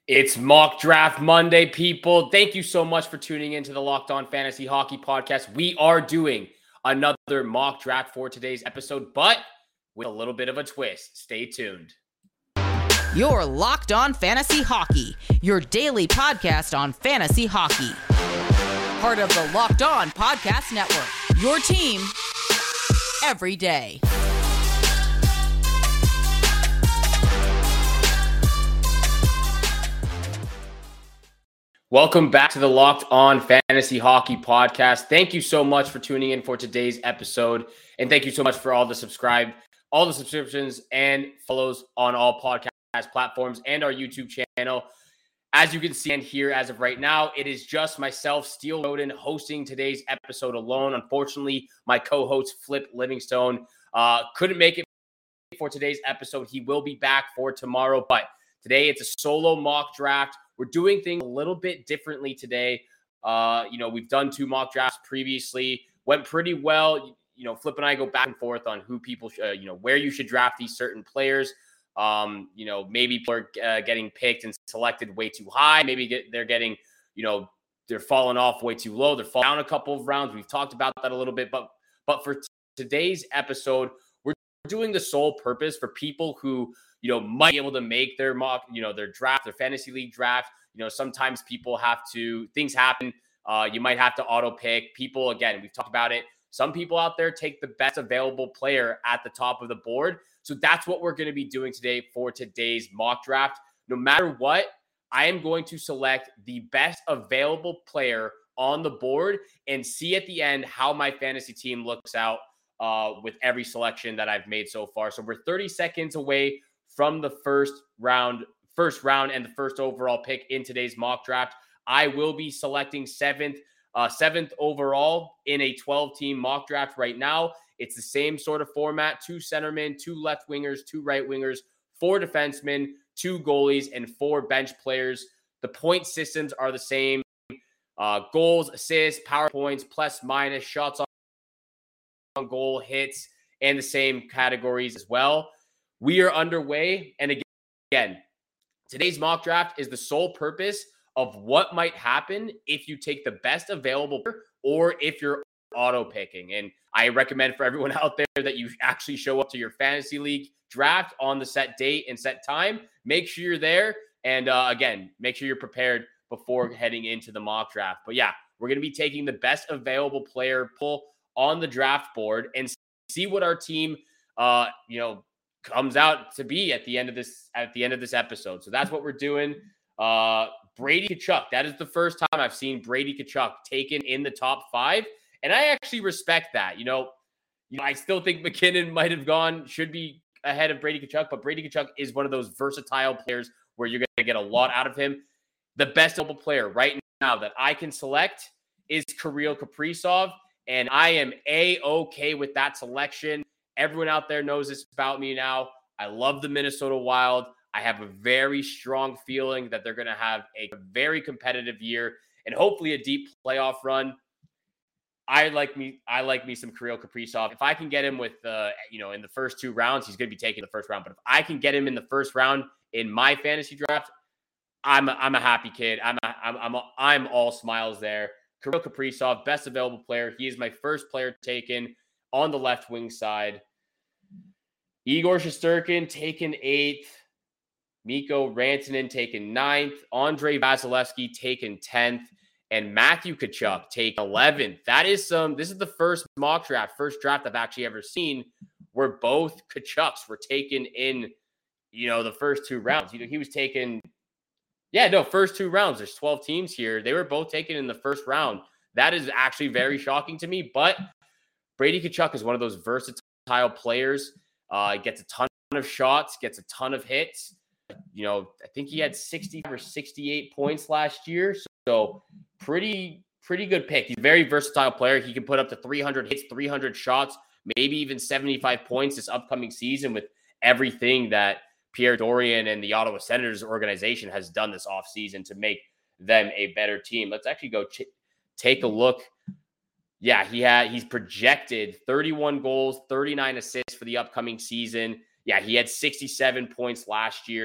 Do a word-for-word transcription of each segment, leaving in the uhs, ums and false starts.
It's Mock Draft Monday, people. Thank you so much for tuning into the Locked On Fantasy Hockey Podcast. We are doing another mock draft for today's episode, but with a little bit of a twist. Stay tuned. You're Locked On Fantasy Hockey, your daily podcast on fantasy hockey. Part of the Locked On Podcast Network, your team every day. Welcome back to the Locked On Fantasy Hockey Podcast. Thank you so much for tuning in for today's episode. And thank you so much for all the subscribe, all the subscriptions and follows on all podcast platforms and our YouTube channel. As you can see and hear as of right now, it is just myself, Steele Roden, hosting today's episode alone. Unfortunately, my co-host Flip Livingstone uh, couldn't make it for today's episode. He will be back for tomorrow, but today it's a solo mock draft. We're doing things a little bit differently today. Uh, you know, we've done two mock drafts previously, went pretty well. You know, Flip and I go back and forth on who people, uh, you know, where you should draft these certain players. Um, you know, maybe people are uh, getting picked and selected way too high. Maybe get, they're getting, you know, they're falling off way too low. They're falling down a couple of rounds. We've talked about that a little bit, but but for t- today's episode, we're doing the sole purpose for people who, you know, might be able to make their mock, you know, their draft, their fantasy league draft. You know, sometimes people have to, things happen. Uh, you might have to auto pick people. Again, we've talked about it. Some people out there take the best available player at the top of the board. So that's what we're going to be doing today for today's mock draft. No matter what, I am going to select the best available player on the board and see at the end how my fantasy team looks out uh, with every selection that I've made so far. So we're thirty seconds away from the first round, first round and the first overall pick in today's mock draft. I will be selecting seventh, uh, seventh overall in a twelve-team mock draft right now. It's the same sort of format: two centermen, two left wingers, two right wingers, four defensemen, two goalies, and four bench players. The point systems are the same: uh, goals, assists, power points, plus minus, shots on goal, hits, and the same categories as well. We are underway. And again, today's mock draft is the sole purpose of what might happen if you take the best available or if you're auto picking. And I recommend for everyone out there that you actually show up to your fantasy league draft on the set date and set time. Make sure you're there. And uh, again, make sure you're prepared before heading into the mock draft. But yeah, we're going to be taking the best available player pool on the draft board and see what our team, uh, you know, comes out to be at the end of this at the end of this episode. So that's what we're doing. Uh, Brady Tkachuk. That is the first time I've seen Brady Tkachuk taken in the top five, and I actually respect that. You know, you know, I still think McKinnon might have gone should be ahead of Brady Tkachuk, but Brady Tkachuk is one of those versatile players where you're going to get a lot out of him. The best available player right now that I can select is Kirill Kaprizov, and I am A-okay with that selection. Everyone out there knows this about me now. I love the Minnesota Wild. I have a very strong feeling that they're going to have a very competitive year and hopefully a deep playoff run. I like me. I like me some Kirill Kaprizov. If I can get him with, uh, you know, in the first two rounds, he's going to be taking the first round. But if I can get him in the first round in my fantasy draft, I'm a, I'm a happy kid. I'm a, I'm I'm a, I'm all smiles there. Kirill Kaprizov, best available player. He is my first player taken on the left wing side. Igor Shesterkin taken eighth. Mikko Rantanen taken ninth. Andrei Vasilevsky taken tenth. And Matthew Tkachuk taken eleventh. That is some, this is the first mock draft, first draft I've actually ever seen where both Tkachuks were taken in, you know, the first two rounds. You know, he was taken, yeah, no, first two rounds. There's twelve teams here. They were both taken in the first round. That is actually very shocking to me, but Brady Tkachuk is one of those versatile players. Uh, gets a ton of shots, gets a ton of hits. You know, I think he had sixty or sixty-eight points last year. So pretty, pretty good pick. He's a very versatile player. He can put up to three hundred hits, three hundred shots, maybe even seventy-five points this upcoming season with everything that Pierre Dorion and the Ottawa Senators organization has done this offseason to make them a better team. Let's actually go ch- take a look. Yeah, he had he's projected thirty-one goals, thirty-nine assists for the upcoming season. Yeah, he had sixty-seven points last year,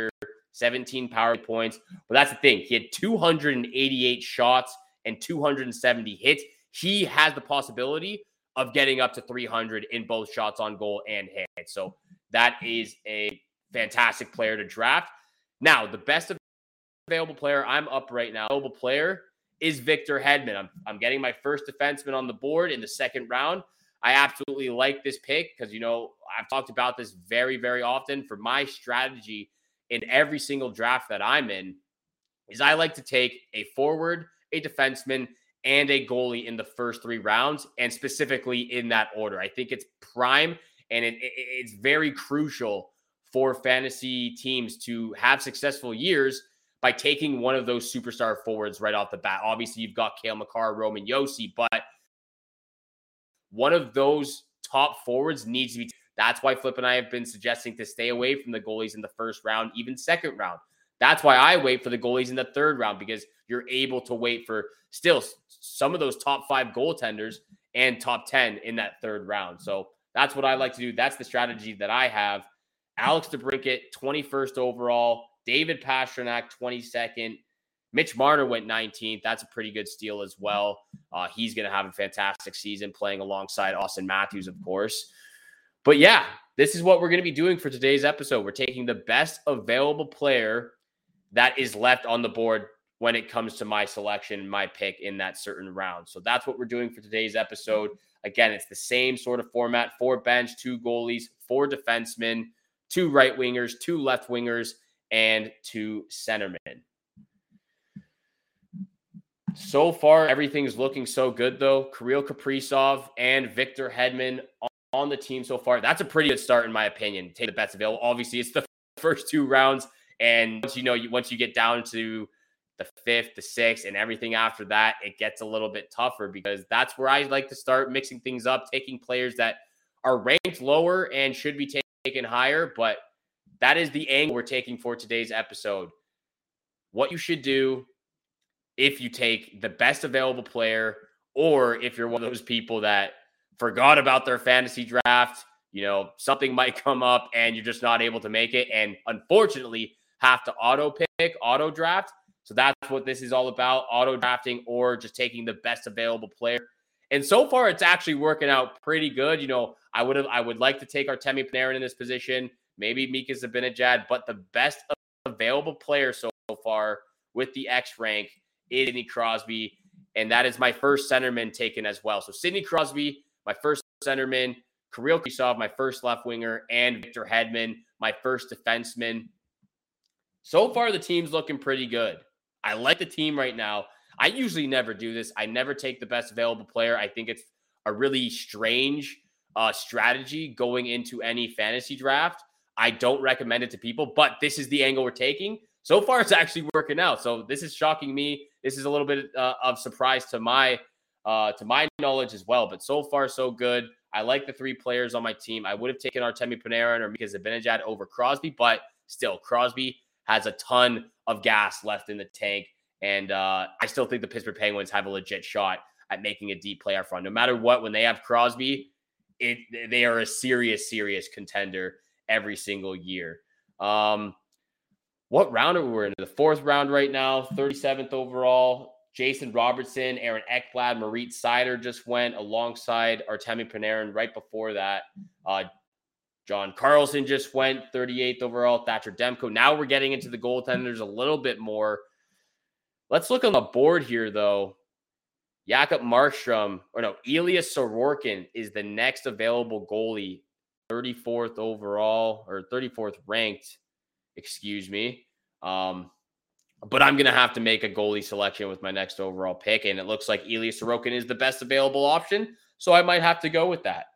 seventeen power points. But that's the thing. He had two hundred eighty-eight shots and two hundred seventy hits. He has the possibility of getting up to three hundred in both shots on goal and hits. So that is a fantastic player to draft. Now, the best available player I'm up right now, available player is Victor Hedman. I'm, I'm getting my first defenseman on the board in the second round. I absolutely like this pick because, you know, I've talked about this very, very often. For my strategy in every single draft that I'm in is I like to take a forward, a defenseman, and a goalie in the first three rounds, and specifically in that order. I think it's prime, and it, it, it's very crucial for fantasy teams to have successful years by taking one of those superstar forwards right off the bat. Obviously, you've got Cale Makar, Roman Josi, but one of those top forwards needs to be. That's why Flip and I have been suggesting to stay away from the goalies in the first round, even second round. That's why I wait for the goalies in the third round, because you're able to wait for still some of those top five goaltenders and top ten in that third round. So that's what I like to do. That's the strategy that I have. Alex DeBrincat, twenty-first overall. David Pastrnak, twenty-second. Mitch Marner went nineteenth. That's a pretty good steal as well. Uh, he's going to have a fantastic season playing alongside Austin Matthews, of course. But yeah, this is what we're going to be doing for today's episode. We're taking the best available player that is left on the board when it comes to my selection, my pick in that certain round. So that's what we're doing for today's episode. Again, it's the same sort of format: four bench, two goalies, four defensemen, two right wingers, two left wingers, and two centermen. So far, everything's looking so good, though. Kirill Kaprizov and Victor Hedman on the team so far. That's a pretty good start, in my opinion. Take the best available. Obviously, it's the first two rounds, and once you know, once you get down to the fifth, the sixth, and everything after that, it gets a little bit tougher, because that's where I like to start mixing things up, taking players that are ranked lower and should be taken higher. But that is the angle we're taking for today's episode. What you should do if you take the best available player, or if you're one of those people that forgot about their fantasy draft, you know, something might come up and you're just not able to make it, and unfortunately have to auto pick, auto draft. So that's what this is all about: auto drafting, or just taking the best available player. And so far, it's actually working out pretty good. You know, I would have, I would like to take Artemi Panarin in this position, maybe Mika Zibanejad, but the best available player so far with the X rank is Sidney Crosby, and that is my first centerman taken as well. So Sidney Crosby, my first centerman; Kirill Kaprizov, my first left winger; and Victor Hedman, my first defenseman. So far, the team's looking pretty good. I like the team right now. I usually never do this. I never take the best available player. I think it's a really strange uh, strategy going into any fantasy draft. I don't recommend it to people, but this is the angle we're taking. So far, it's actually working out. So this is shocking me. This is a little bit uh, of surprise to my uh, to my knowledge as well. But so far, so good. I like the three players on my team. I would have taken Artemi Panarin or Mika Zibanejad over Crosby, but still, Crosby has a ton of gas left in the tank. And uh, I still think the Pittsburgh Penguins have a legit shot at making a deep playoff run. No matter what, when they have Crosby, it they are a serious, serious contender every single year. Um, what round are we We're in? The fourth round right now, thirty-seventh overall. Jason Robertson, Aaron Ekblad, Moritz Seider just went alongside Artemi Panarin right before that. Uh, John Carlson just went thirty-eighth overall. Thatcher Demko. Now we're getting into the goaltenders a little bit more. Let's look on the board here, though. Jakob Markstrom, or no, Ilya Sorokin is the next available goalie, thirty-fourth overall, or thirty-fourth ranked, excuse me. Um, but I'm going to have to make a goalie selection with my next overall pick, and it looks like Ilya Sorokin is the best available option, so I might have to go with that.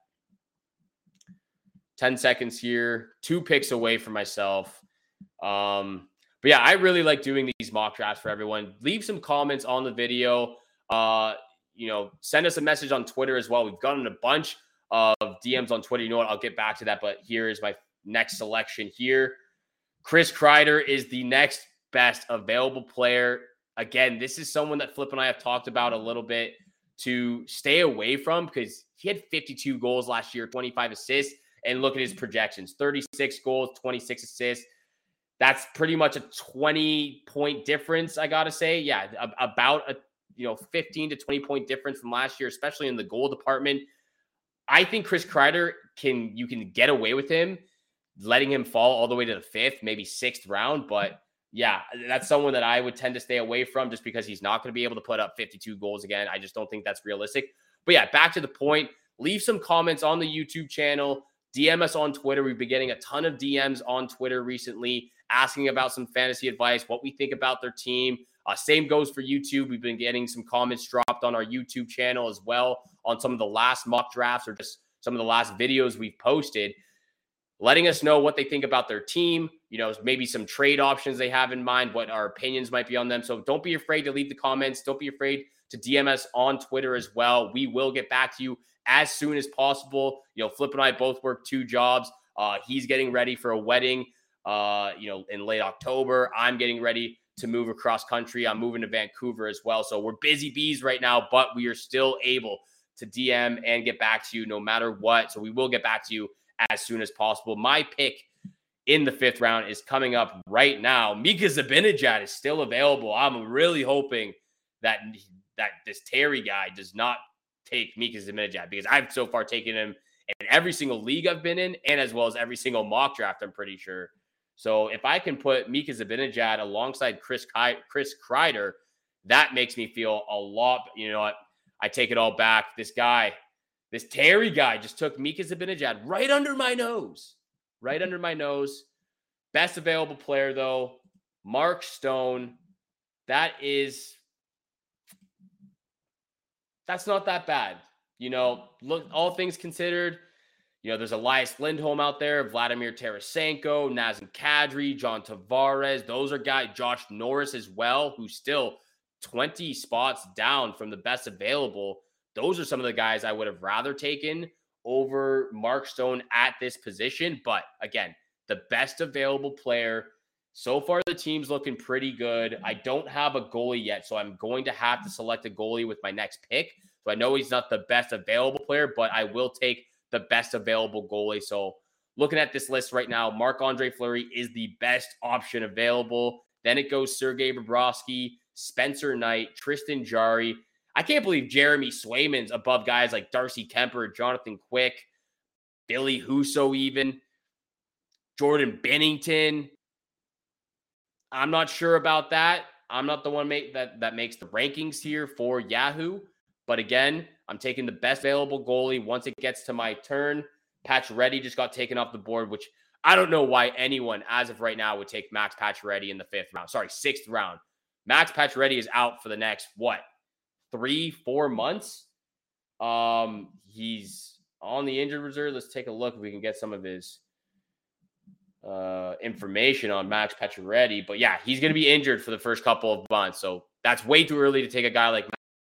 ten seconds here, two picks away from myself. Um, but yeah, I really like doing these mock drafts for everyone. Leave some comments on the video. Uh, you know, send us a message on Twitter as well. We've gotten a bunch of D Ms on Twitter. You know what? I'll get back to that, but here is my next selection here. Chris Kreider is the next best available player. Again, this is someone that Flip and I have talked about a little bit to stay away from, because he had fifty-two goals last year, twenty-five assists, and look at his projections: thirty-six goals, twenty-six assists. That's pretty much a twenty point difference, I got to say. Yeah, a, about a you know fifteen to twenty point difference from last year, especially in the goal department. I think Chris Kreider can, you can get away with him, letting him fall all the way to the fifth, maybe sixth round. But yeah, that's someone that I would tend to stay away from just because he's not going to be able to put up fifty-two goals again. I just don't think that's realistic. But yeah, back to the point. Leave some comments on the YouTube channel. D M us on Twitter. We've been getting a ton of D Ms on Twitter recently asking about some fantasy advice, what we think about their team. Uh, same goes for YouTube. We've been getting some comments dropped on our YouTube channel as well on some of the last mock drafts or just some of the last videos we've posted, letting us know what they think about their team, you know, maybe some trade options they have in mind, what our opinions might be on them. So don't be afraid to leave the comments. Don't be afraid to D M us on Twitter as well. We will get back to you as soon as possible. You know, Flip and I both work two jobs. Uh, he's getting ready for a wedding, uh, you know, in late October. I'm getting ready to move across country. I'm moving to Vancouver as well. So we're busy bees right now, but we are still able to D M and get back to you no matter what. So we will get back to you as soon as possible. My pick in the fifth round is coming up right now. Mika Zibanejad is still available. I'm really hoping that, that this Terry guy does not take Mika Zibanejad, because I've so far taken him in every single league I've been in and as well as every single mock draft, I'm pretty sure. So if I can put Mika Zibanejad alongside Chris Chris Kreider, that makes me feel a lot, you know what? I take it all back. This guy, this Terry guy just took Mika Zibanejad right under my nose. Right under my nose. Best available player, though, Mark Stone. That is, that's not that bad. You know, look, all things considered, you know, there's Elias Lindholm out there, Vladimir Tarasenko, Nazem Kadri, John Tavares. Those are guys, Josh Norris as well, who's still twenty spots down from the best available. Those are some of the guys I would have rather taken over Mark Stone at this position. But again, the best available player. So far, the team's looking pretty good. I don't have a goalie yet, so I'm going to have to select a goalie with my next pick. So I know he's not the best available player, but I will take the best available goalie. So looking at this list right now, Marc-Andre Fleury is the best option available. Then it goes Sergei Bobrovsky, Spencer Knight, Tristan Jarry. I can't believe Jeremy Swayman's above guys like Darcy Kemper, Jonathan Quick, Billy Husso even, Jordan Binnington. I'm not sure about that. I'm not the one make, that, that makes the rankings here for Yahoo. But again, I'm taking the best available goalie once it gets to my turn. Pacioretty just got taken off the board, which I don't know why anyone, as of right now, would take Max Pacioretty in the fifth round. Sorry, sixth round. Max Pacioretty is out for the next, what, three, four months? Um, he's on the injured reserve. Let's take a look if we can get some of his uh, information on Max Pacioretty. But yeah, he's going to be injured for the first couple of months. So that's way too early to take a guy like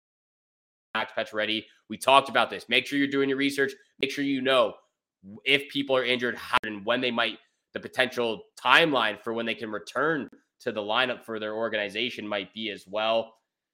Max Pacioretty. We talked about this. Make sure you're doing your research. Make sure you know if people are injured, how and when they might, the potential timeline for when they can return to the lineup for their organization might be as well.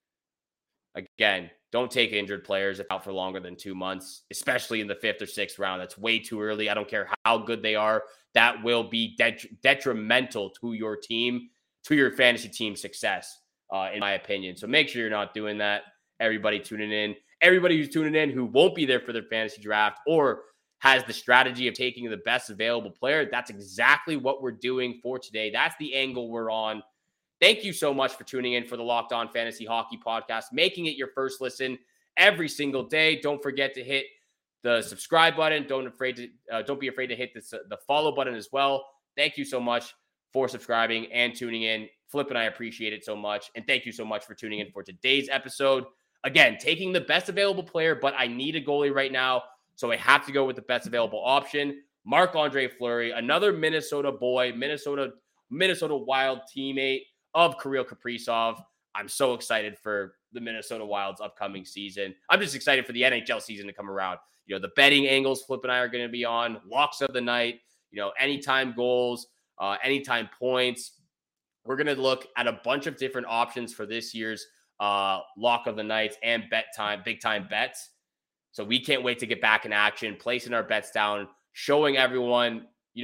Again, don't take injured players out for longer than two months, especially in the fifth or sixth round. That's way too early. I don't care how good they are. That will be det- detrimental to your team, to your fantasy team success, uh, in my opinion. So make sure you're not doing that. Everybody tuning in, everybody who's tuning in who won't be there for their fantasy draft or has the strategy of taking the best available player, that's exactly what we're doing for today. That's the angle we're on. Thank you so much for tuning in for the Locked On Fantasy Hockey Podcast, making it your first listen every single day. Don't forget to hit the subscribe button. Don't afraid to uh, don't be afraid to hit this, uh, the follow button as well. Thank you so much for subscribing and tuning in. Flip and I appreciate it so much. And thank you so much for tuning in for today's episode. Again, taking the best available player, but I need a goalie right now, so I have to go with the best available option. Marc-Andre Fleury, another Minnesota boy, Minnesota Minnesota Wild teammate of Kirill Kaprizov. I'm so excited for the Minnesota Wild's upcoming season. I'm just excited for the N H L season to come around. You know, the betting angles Flip and I are going to be on, locks of the night, you know, anytime goals, uh, anytime points. We're going to look at a bunch of different options for this year's uh, lock of the nights and bet time, big time bets. So we can't wait to get back in action, placing our bets down, showing everyone, you know,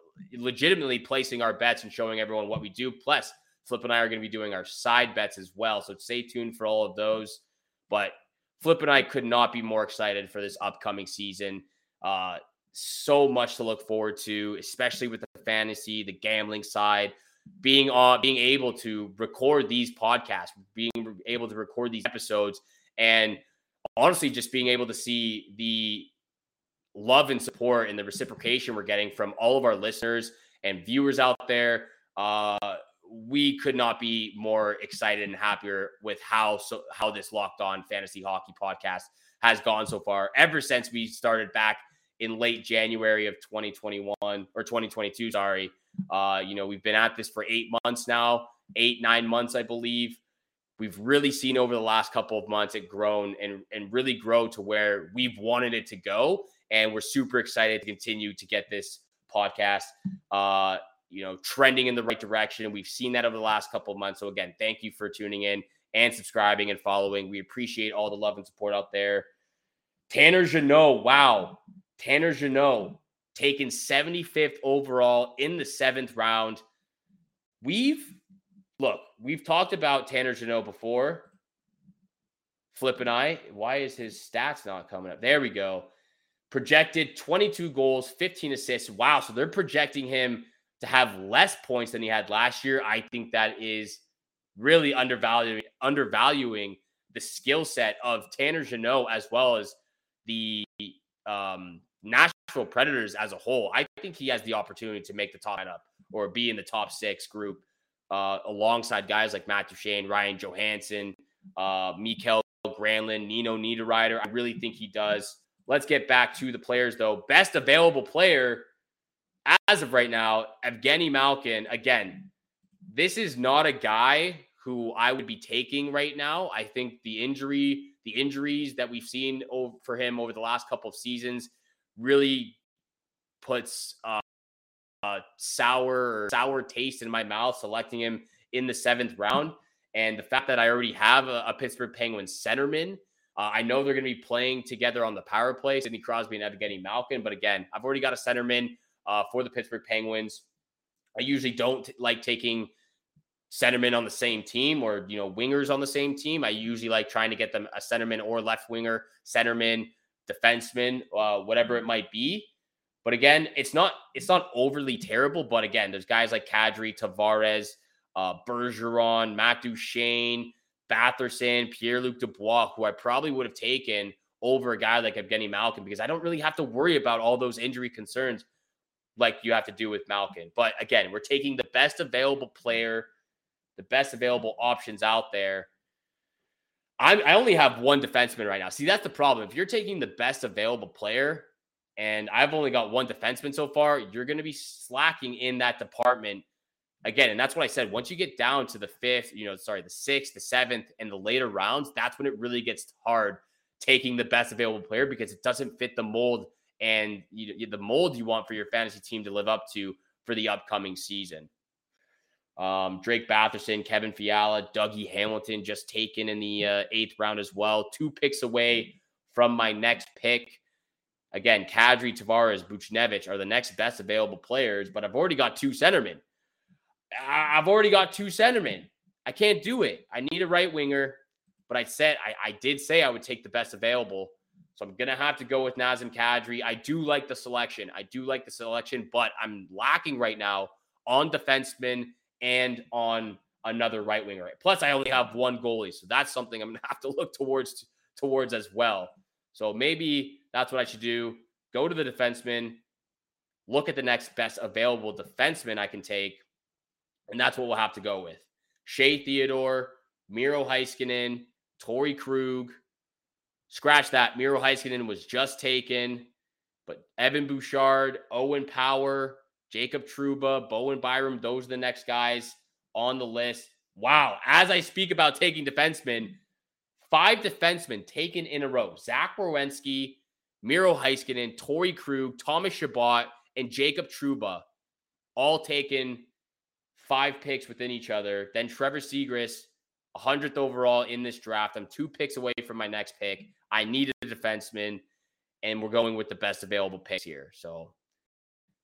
legitimately placing our bets and showing everyone what we do. Plus, Flip and I are going to be doing our side bets as well. So stay tuned for all of those. But Flip and I could not be more excited for this upcoming season. Uh, so much to look forward to, especially with the fantasy, the gambling side, being on, being able to record these podcasts, being able to record these episodes, and honestly, just being able to see the love and support and the reciprocation we're getting from all of our listeners and viewers out there. Uh, we could not be more excited and happier with how so how this Locked On Fantasy Hockey podcast has gone so far ever since we started back in late January of twenty twenty-one or twenty twenty-two. Sorry. Uh, you know, we've been at this for eight months now, eight, nine months, I believe. We've really seen over the last couple of months it grown and, and really grow to where we've wanted it to go. And we're super excited to continue to get this podcast, uh, you know, trending in the right direction. We've seen that over the last couple of months. So again, thank you for tuning in and subscribing and following. We appreciate all the love and support out there. Tanner Jeannot, wow. Tanner Jeannot, taken seventy-fifth overall in the seventh round. We've, look, we've talked about Tanner Jeannot before. Flip and I, why is his stats not coming up? There we go. Projected twenty-two goals, fifteen assists. Wow, so they're projecting him to have less points than he had last year. I think that is really undervaluing, undervaluing the skill set of Tanner Jeannot as well as the um, Nashville Predators as a whole. I think he has the opportunity to make the top lineup or be in the top six group uh, alongside guys like Matt Duchene, Ryan Johansson, uh, Mikael Granlund, Nino Niederreiter. I really think he does. Let's get back to the players, though. Best available player as of right now, Evgeny Malkin. Again, this is not a guy who I would be taking right now. I think the injury, the injuries that we've seen over, for him over the last couple of seasons really puts uh, a sour, sour taste in my mouth selecting him in the seventh round. And the fact that I already have a, a Pittsburgh Penguins centerman, uh, I know they're going to be playing together on the power play, Sidney Crosby and Evgeny Malkin. But again, I've already got a centerman uh, for the Pittsburgh Penguins. I usually don't t- like taking centermen on the same team or, you know, wingers on the same team. I usually like trying to get them a centerman or left winger, centerman, defenseman, uh, whatever it might be. But again, it's not it's not overly terrible. But again, there's guys like Kadri, Tavares, uh, Bergeron, Matt Duchene, Batherson, Pierre-Luc Dubois, who I probably would have taken over a guy like Evgeny Malkin because I don't really have to worry about all those injury concerns like you have to do with Malkin. But again, we're taking the best available player, the best available options out there. I'm, I only have one defenseman right now. See, that's the problem. If you're taking the best available player, and I've only got one defenseman so far, you're going to be slacking in that department again. And that's what I said. Once you get down to the fifth, you know, sorry, the sixth, the seventh, and the later rounds, that's when it really gets hard taking the best available player because it doesn't fit the mold and you, the mold you want for your fantasy team to live up to for the upcoming season. Um, Drake Batherson, Kevin Fiala, Dougie Hamilton just taken in the uh, eighth round as well. Two picks away from my next pick. Again, Kadri, Tavares, Buchnevich are the next best available players, but I've already got two centermen. I've already got two centermen. I can't do it. I need a right winger, but I said I, I did say I would take the best available. So I'm going to have to go with Nazem Kadri. I do like the selection. I do like the selection, but I'm lacking right now on defensemen and on another right winger. Plus, I only have one goalie, so that's something I'm going to have to look towards towards as well. So maybe that's what I should do. Go to the defenseman, look at the next best available defenseman I can take, and that's what we'll have to go with. Shea Theodore, Miro Heiskanen, Torrey Krug. Scratch that. Miro Heiskanen was just taken, but Evan Bouchard, Owen Power, Jacob Trouba, Bowen Byram, those are the next guys on the list. Wow. As I speak about taking defensemen, five defensemen taken in a row. Zach Werenski, Miro Heiskanen, Torrey Krug, Thomas Chabot, and Jacob Trouba, all taken five picks within each other. Then Trevor Zegras, one hundredth overall in this draft. I'm two picks away from my next pick. I needed a defenseman, and we're going with the best available picks here. So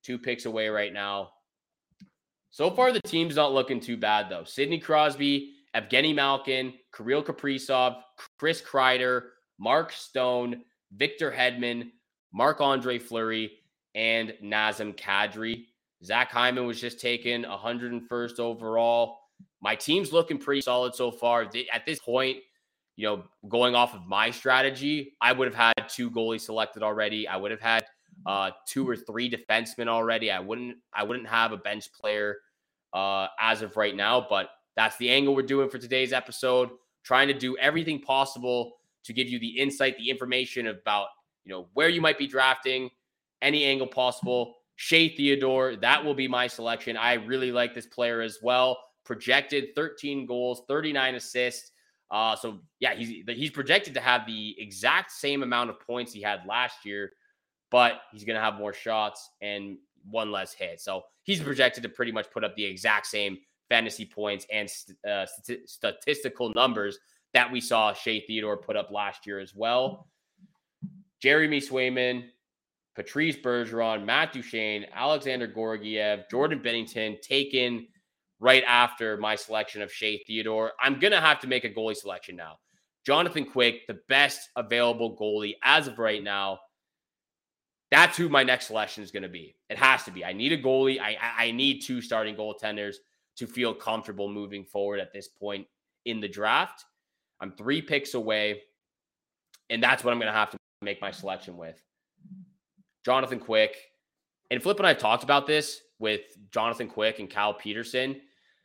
two picks away right now. So far, the team's not looking too bad, though. Sidney Crosby, Evgeny Malkin, Kirill Kaprizov, Chris Kreider, Mark Stone, Victor Hedman, Marc-Andre Fleury, and Nazem Kadri. Zach Hyman was just taken one hundred first overall. My team's looking pretty solid so far. At this point, you know, going off of my strategy, I would have had two goalies selected already. I would have had uh, two or three defensemen already. I wouldn't, I wouldn't have a bench player uh, as of right now, but that's the angle we're doing for today's episode. Trying to do everything possible to give you the insight, the information about, you know, where you might be drafting, any angle possible. Shea Theodore, that will be my selection. I really like this player as well. Projected thirteen goals, thirty-nine assists. Uh, so yeah, he's he's projected to have the exact same amount of points he had last year, but he's going to have more shots and one less hit. So he's projected to pretty much put up the exact same fantasy points and uh, st- statistical numbers that we saw Shea Theodore put up last year as well. Jeremy Swayman, Patrice Bergeron, Matt Duchene, Alexander Georgiev, Jordan Binnington taken right after my selection of Shea Theodore. I'm going to have to make a goalie selection now. Jonathan Quick, the best available goalie as of right now. That's who my next selection is going to be. It has to be. I need a goalie. I, I need two starting goaltenders to feel comfortable moving forward at this point in the draft. I'm three picks away, and that's what I'm going to have to make my selection with. Jonathan Quick. And Flip and I have talked about this with Jonathan Quick and Cal Peterson.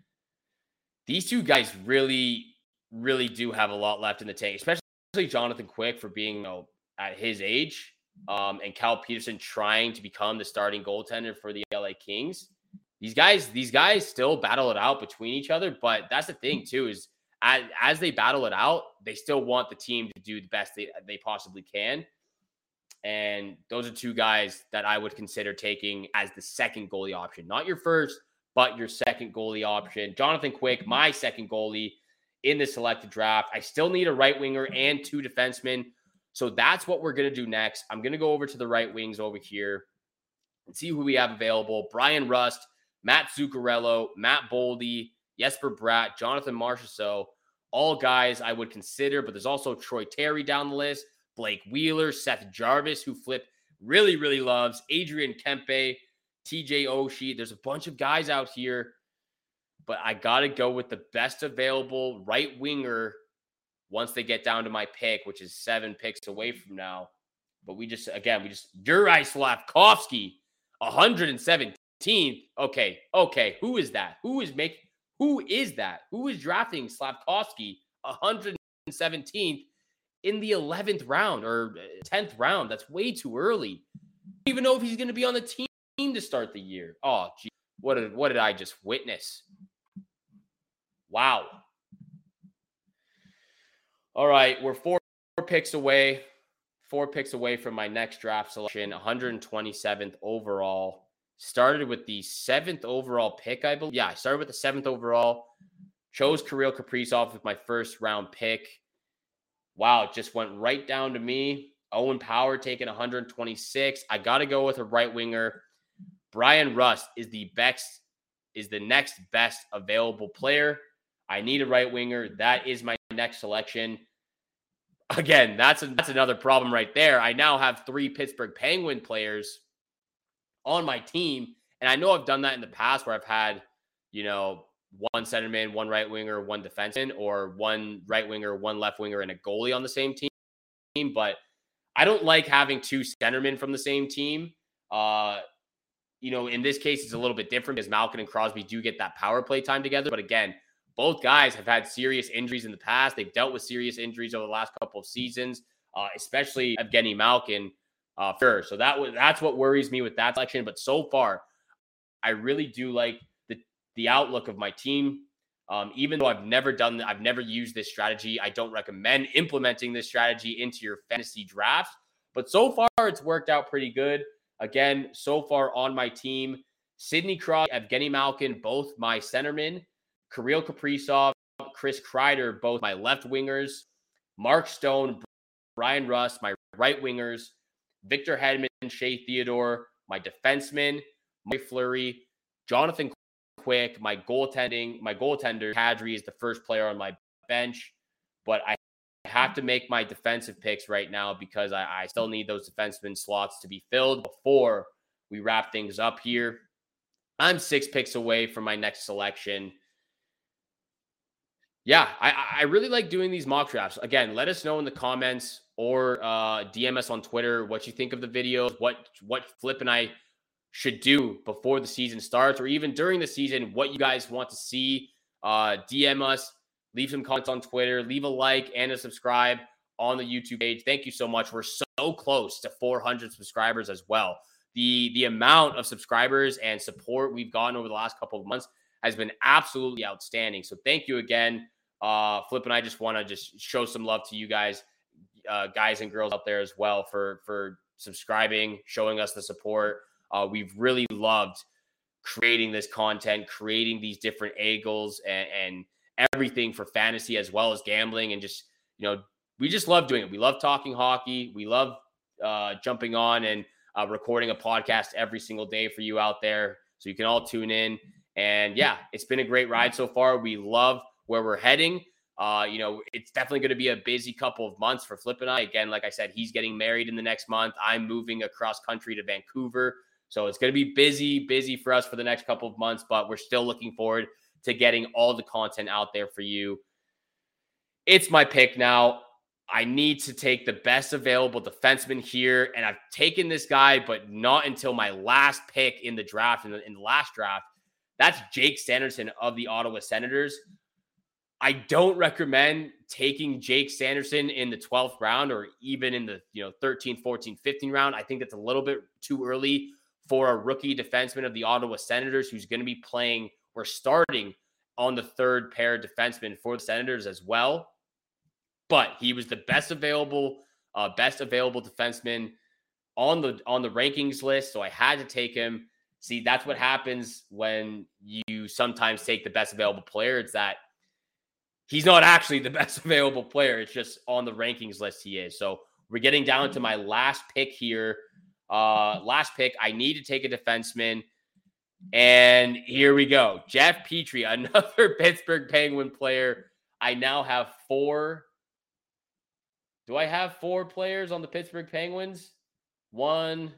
These two guys really, really do have a lot left in the tank, especially Jonathan Quick for being, you know, at his age, um, and Cal Peterson trying to become the starting goaltender for the L A Kings. These guys, these guys still battle it out between each other, but that's the thing too, is as, as they battle it out, they still want the team to do the best they, they possibly can. And those are two guys that I would consider taking as the second goalie option. Not your first, but your second goalie option. Jonathan Quick, my second goalie in the selected draft. I still need a right winger and two defensemen. So that's what we're going to do next. I'm going to go over to the right wings over here and see who we have available. Brian Rust, Matt Zuccarello, Matt Boldy, Jesper Bratt, Jonathan Marchessault, all guys I would consider, but there's also Troy Terry down the list. Blake Wheeler, Seth Jarvis, who Flip really, really loves, Adrian Kempe, T J Oshie. There's a bunch of guys out here, but I got to go with the best available right winger once they get down to my pick, which is seven picks away from now. But we just, again, we just, Juraj Slafkovsky, one hundred seventeenth. Okay, okay, who is that? Who is making, who is that? Who is drafting Slafkovsky one hundred seventeenth? In the eleventh round or tenth round? That's way too early. I don't even know if he's going to be on the team to start the year. Oh, gee, what did, what did I just witness? Wow. All right, we're four, four picks away. Four picks away from my next draft selection, one hundred twenty-seventh overall. Started with the seventh overall pick, I believe. Yeah, I started with the seventh overall. Chose Kirill Kaprizov with my first round pick. Wow, it just went right down to me. Owen Power taking one hundred twenty-six. I got to go with a right winger. Brian Rust is the best, is the next best available player. I need a right winger. That is my next selection. Again, that's, a, that's another problem right there. I now have three Pittsburgh Penguin players on my team. And I know I've done that in the past where I've had, you know, one centerman, one right winger, one defenseman, or one right winger, one left winger, and a goalie on the same team. But I don't like having two centermen from the same team. Uh, you know, in this case, it's a little bit different because Malkin and Crosby do get that power play time together. But again, both guys have had serious injuries in the past. They've dealt with serious injuries over the last couple of seasons, uh, especially Evgeny Malkin. Uh, for sure. So that was that's what worries me with that selection. But so far, I really do like the the outlook of my team. Um, even though I've never done, I've never used this strategy. I don't recommend implementing this strategy into your fantasy draft. But so far, it's worked out pretty good. Again, so far on my team, Sidney Crosby, Evgeny Malkin, both my centermen, Kirill Kaprizov, Chris Kreider, both my left wingers, Mark Stone, Brian Rust, my right wingers, Victor Hedman, Shea Theodore, my defensemen, my Fleury, Jonathan Quick, my goaltending, my goaltender, Kadri is the first player on my bench, but I have to make my defensive picks right now because I, I still need those defenseman slots to be filled before we wrap things up here. I'm six picks away from my next selection. Yeah, I, I really like doing these mock drafts. Again, let us know in the comments or uh, D M us on Twitter what you think of the videos, what what Flip and I should do before the season starts, or even during the season, what you guys want to see. Uh, D M us, leave some comments on Twitter, leave a like and a subscribe on the YouTube page. Thank you so much. We're so close to four hundred subscribers as well. The, the amount of subscribers and support we've gotten over the last couple of months has been absolutely outstanding. So thank you again. Uh, Flip and I just want to just show some love to you guys, uh, guys and girls out there as well for, for subscribing, showing us the support. Uh, we've really loved creating this content, creating these different angles and, and everything for fantasy as well as gambling. And just, you know, we just love doing it. We love talking hockey. We love uh, jumping on and uh, recording a podcast every single day for you out there. So you can all tune in. And yeah, it's been a great ride so far. We love where we're heading. Uh, you know, it's definitely going to be a busy couple of months for Flip and I. Again, like I said, he's getting married in the next month. I'm moving across country to Vancouver. So it's going to be busy, busy for us for the next couple of months, but we're still looking forward to getting all the content out there for you. It's my pick now. I need to take the best available defenseman here, and I've taken this guy, but not until my last pick in the draft, in the, in the last draft. That's Jake Sanderson of the Ottawa Senators. I don't recommend taking Jake Sanderson in the twelfth round or even in the, you know, thirteenth, fourteenth, fifteenth round. I think that's a little bit too early for a rookie defenseman of the Ottawa Senators who's going to be playing or starting on the third pair defenseman for the Senators as well. But he was the best available, uh, best available defenseman on the on the rankings list, so I had to take him. See, that's what happens when you sometimes take the best available player. It's that he's not actually the best available player. It's just on the rankings list he is. So we're getting down to my last pick here. Uh, last pick, I need to take a defenseman. And here we go. Jeff Petrie, another Pittsburgh Penguin player. I now have four. Do I have four players on the Pittsburgh Penguins? One,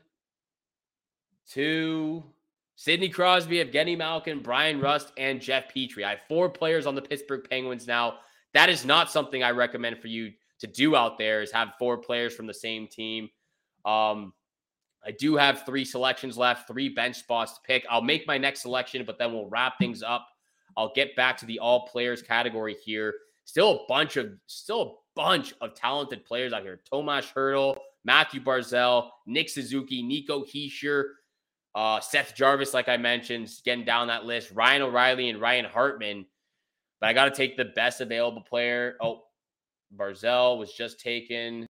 two, Sidney Crosby, Evgeny Malkin, Brian Rust, and Jeff Petrie. I have four players on the Pittsburgh Penguins now. That is not something I recommend for you to do out there, is have four players from the same team. Um, I do have three selections left, three bench spots to pick. I'll make my next selection, but then we'll wrap things up. I'll get back to the all players category here. Still a bunch of, still a bunch of talented players out here. Tomas Hertl, Matthew Barzal, Nick Suzuki, Nico Hischier, uh, Seth Jarvis, like I mentioned, getting down that list. Ryan O'Reilly and Ryan Hartman. But I got to take the best available player. Oh, Barzal was just taken.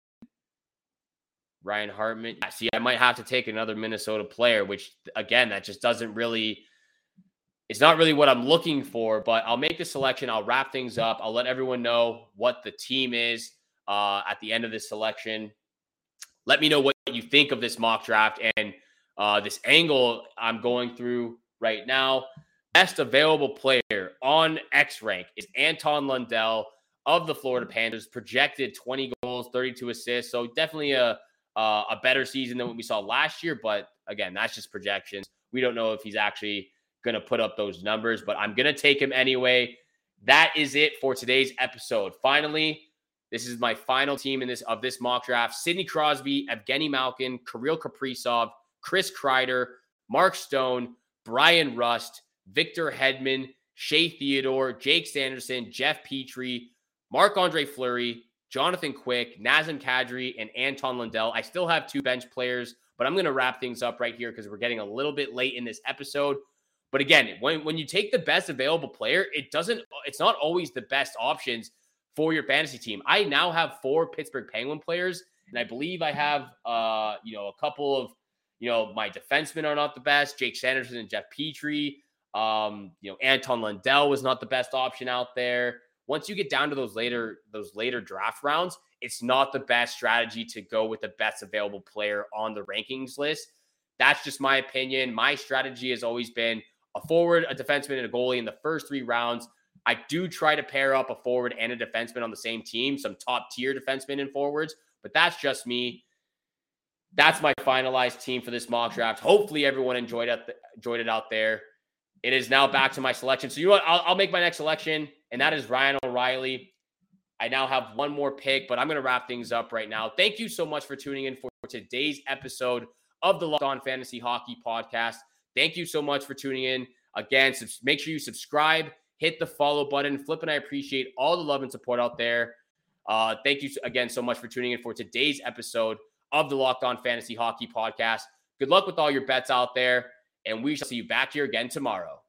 Ryan Hartman. See, I might have to take another Minnesota player, which, again, that just doesn't really, it's not really what I'm looking for, but I'll make the selection. I'll wrap things up. I'll let everyone know what the team is uh, at the end of this selection. Let me know what you think of this mock draft and uh, this angle I'm going through right now. Best available player on X-Rank is Anton Lundell of the Florida Panthers, projected twenty goals, thirty-two assists. So definitely a Uh, a better season than what we saw last year. But again, that's just projections. We don't know if he's actually going to put up those numbers, but I'm going to take him anyway. That is it for today's episode. Finally, this is my final team in this of this mock draft. Sidney Crosby, Evgeny Malkin, Kirill Kaprizov, Chris Kreider, Mark Stone, Brian Rust, Victor Hedman, Shea Theodore, Jake Sanderson, Jeff Petrie, Marc-Andre Fleury, Jonathan Quick, Nazem Kadri, and Anton Lundell. I still have two bench players, but I'm going to wrap things up right here because we're getting a little bit late in this episode. But again, when, when you take the best available player, it doesn't, it's not always the best options for your fantasy team. I now have four Pittsburgh Penguin players, and I believe I have, uh, you know, a couple of, you know, my defensemen are not the best. Jake Sanderson and Jeff Petrie. Um, you know, Anton Lundell was not the best option out there. Once you get down to those later those later draft rounds, it's not the best strategy to go with the best available player on the rankings list. That's just my opinion. My strategy has always been a forward, a defenseman, and a goalie in the first three rounds. I do try to pair up a forward and a defenseman on the same team, some top tier defensemen and forwards, but that's just me. That's my finalized team for this mock draft. Hopefully everyone enjoyed it, enjoyed it out there. It is now back to my selection. So you know what? I'll, I'll make my next selection, and that is Ryan O'Reilly. I now have one more pick, but I'm going to wrap things up right now. Thank you so much for tuning in for today's episode of the Locked On Fantasy Hockey Podcast. Thank you so much for tuning in. Again, make sure you subscribe, hit the follow button. Flip and I appreciate all the love and support out there. Uh, thank you again so much for tuning in for today's episode of the Locked On Fantasy Hockey Podcast. Good luck with all your bets out there, and we shall see you back here again tomorrow.